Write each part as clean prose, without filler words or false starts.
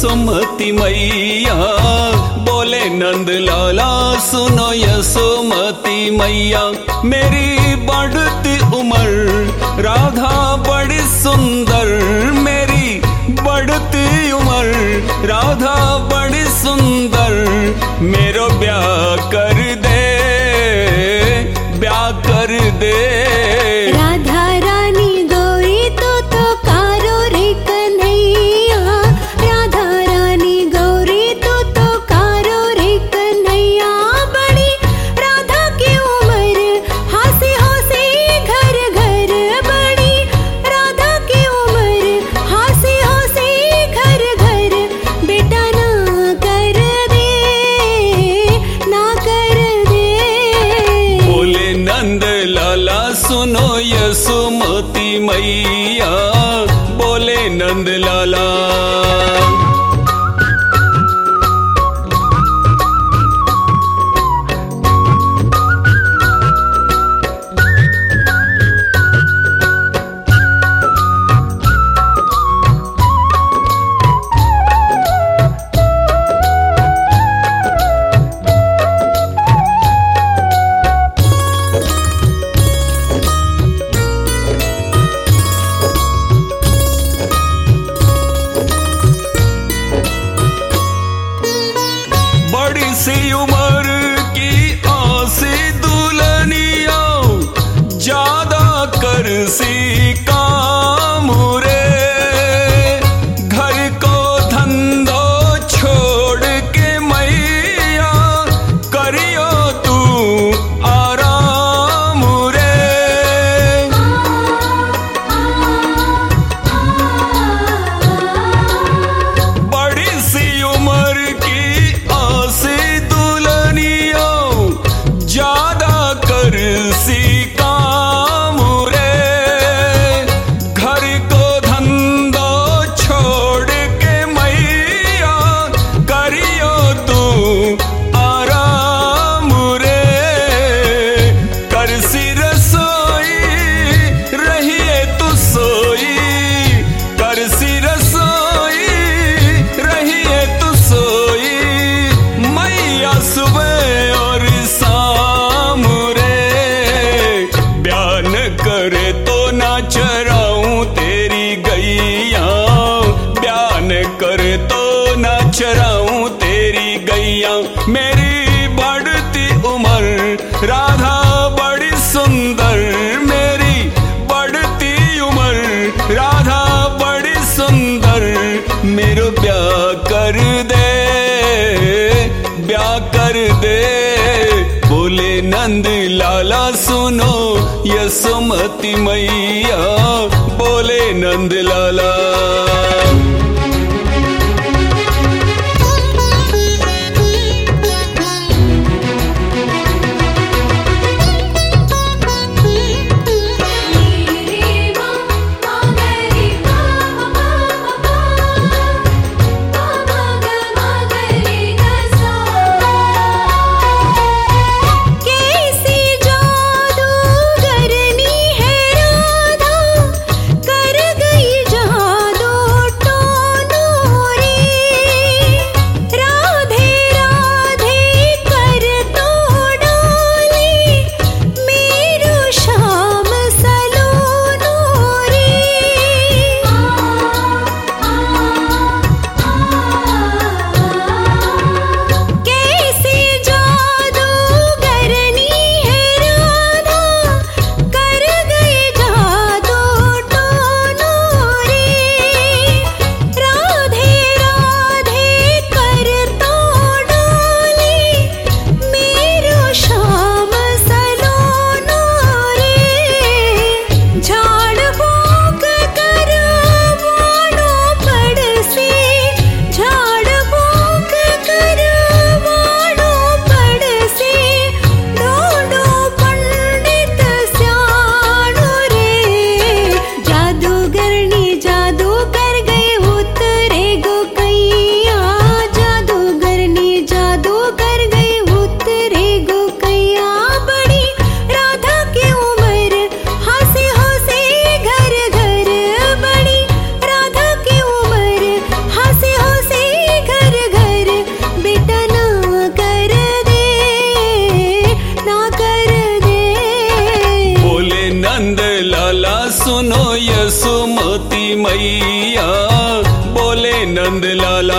यशोमती मैया। बोले नंद लाला सुनो यशोमती मैया। मेरी बढ़ती उम्र राधा बड़ी सुंदर, मेरी बढ़ती उम्र राधा बड़ी सुंदर। मेरो ब्याह कर दे, ब्याह कर दे। राधा रानी गौरी तो कारो रे कन्हैया। राधा रानी गौरी तो कारो रे कन्हैया। बड़ी राधा की उम्र हंसी हंसी घर घर। बड़ी राधा की उम्र हंसी हंसी घर घर। बेटा ना कर दे, ना कर दे। बोले नंद लाला सुनो यशोमती मैया। बोले नंद लाला। बड़ी सी उम्र की आसी दुल्हनिया, ज्यादा कर सी काम रे। घर को धंधो छोड़ के मैया, करियो तू आराम रे। बड़ी सी उम्र की आसी दुल्हनिया, ज्यादा कर सी काम रे। घर को धंधो छोड़ के मैया, करियो तू आराम रे। कर सी रसोई रहिए तू सोई। कर सी रसोई रहिए तू सोई। मैया सुबह और शाम रे। बयान करे तो ना चराऊं तेरी गैया। बयान करे तो ना चराऊं तेरी गैया। मेरी बढ़ती उम्र राधा बड़ी सुंदर, मेरी बढ़ती उम्र राधा बड़ी सुंदर। मेरो ब्याह कर दे, ब्याह कर दे। बोले नंद लाला सुनो यशोमती मैया। बोले नंद लाला। कैसी जादूगरनी है राधा, कर गई जादू मैया, बोले नंद लाला।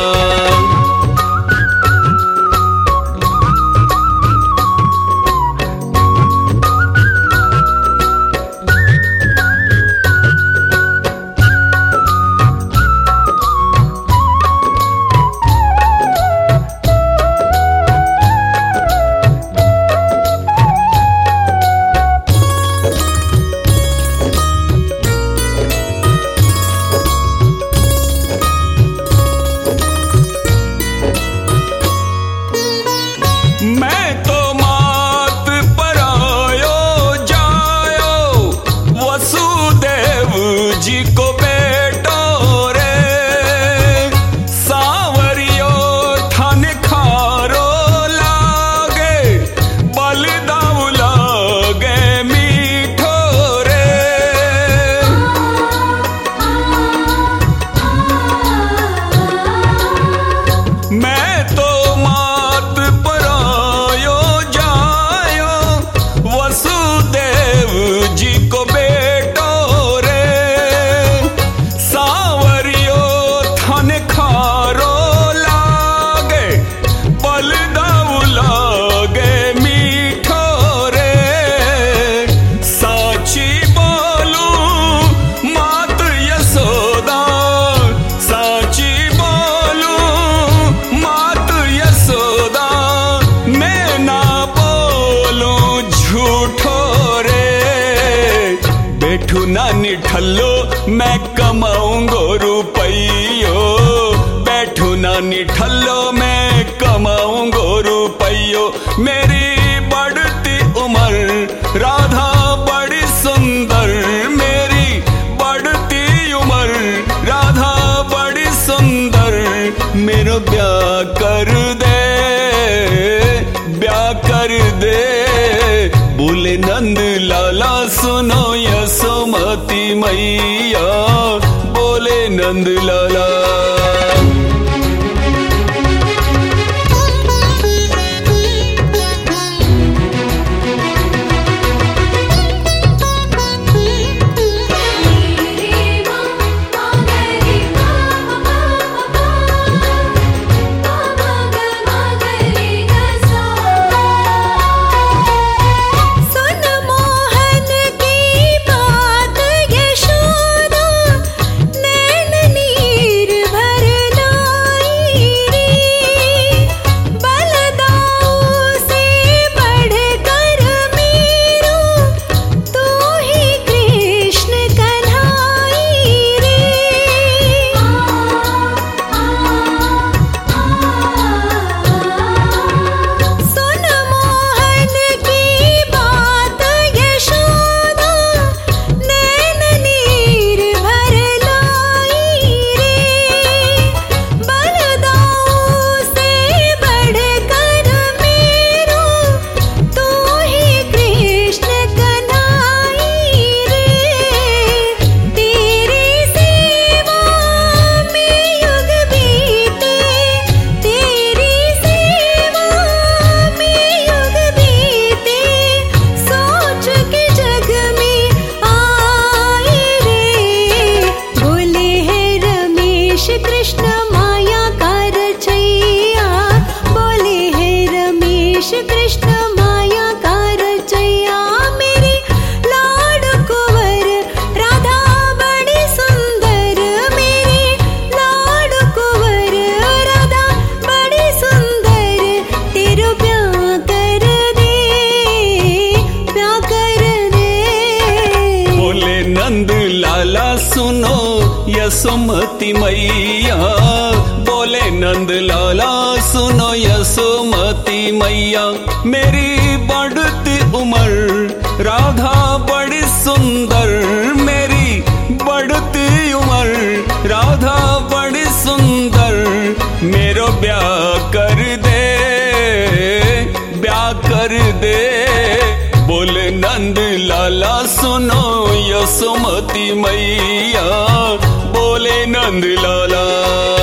बैठू ना निठल्लो मैं कमाऊंगो रुपयो, बैठू ना निठल्लो मैं कमाऊंगो रुपयो। मेरी बढ़ती उम्र राधा बड़ी सुंदर, मेरी बढ़ती उम्र राधा बड़ी सुंदर। मेरो ब्याह कर दे, ब्याह कर दे। बोले नंद लाला सुनो यशोमती मैया, बोले नंद लाला। सुनो यशोमती मैया, बोले नंद लाला सुनो यशोमती मैया। मेरी बढ़ती उम्र राधा बड़ी सुंदर, मेरी बढ़ती उम्र राधा बड़ी सुंदर। मेरो ब्याह कर दे, ब्याह कर दे। बोले नंद लाला सुनो यशोमती मैया, बोले नंद लाला।